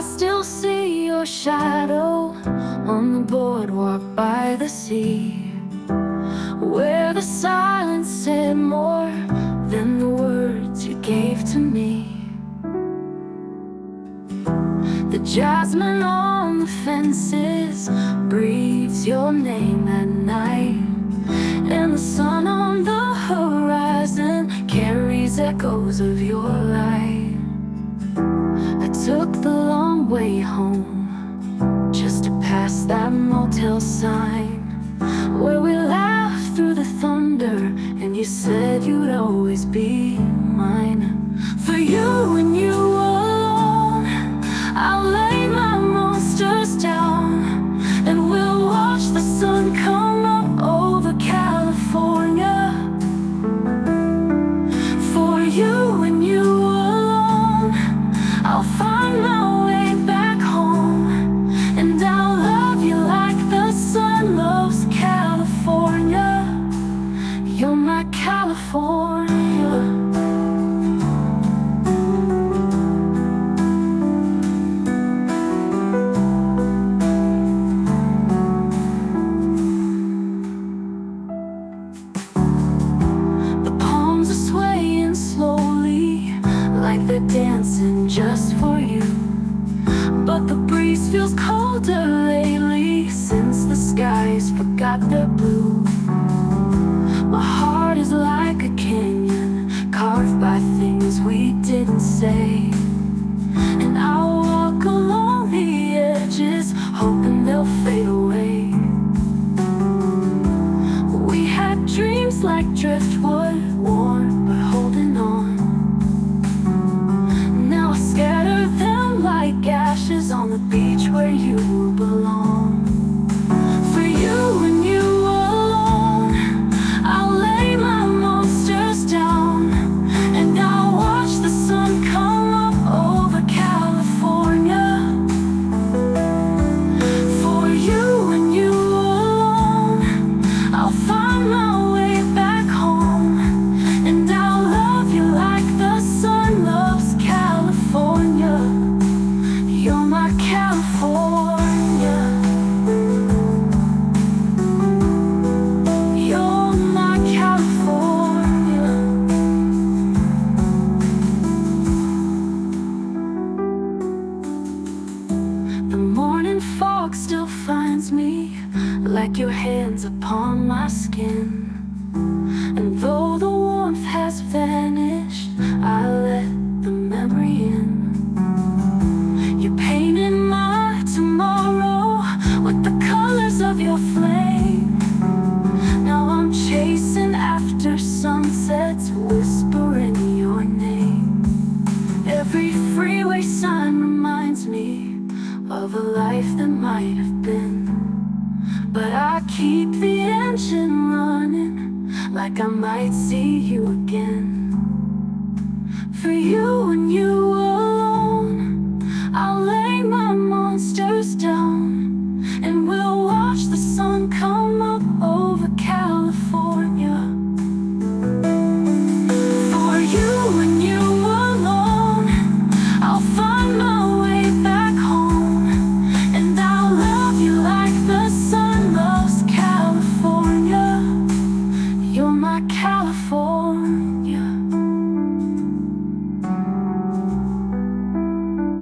still see your shadow on the boardwalk by the sea, where the silence said more than the words you gave to me. The jasmine on the fences breathes your name at night, and the sun on the horizon carries echoes of your light. I took the long way home just to pass that motel sign, where we laughed through the thunder and you said you'd always be mine. For you and you alone, I'll lay my monsters down, and we'll watch the sun come up over California. For you and you alone, I'll find my way back home, and I'll love you like the sun loves California. You're my California. Like they're dancing just for you, but the breeze feels colder lately since the skies forgot their blue. My heart is like a canyon carved by things we didn't say, and I'll walk along the edges hoping they'll fade away. We had dreams like driftwood, warm but holding on. Scatter them like ashes on the beach where you belong. For you and you alone, I'll lay my monsters down, and I'll watch the sun come up over California. For you and you alone, I'll find my way back home, and I'll love you like the sun loves California. You're my California. You're my California. The morning fog still finds me like your hands upon my skin, and though the warmth has vanished, I let the memory in. You painted my tomorrow with the colors of your flame. Now I'm chasing after sunsets, whispering your name. Every freeway sign reminds me of a life that might have been, but I keep the engine running like I might see you again. For you and you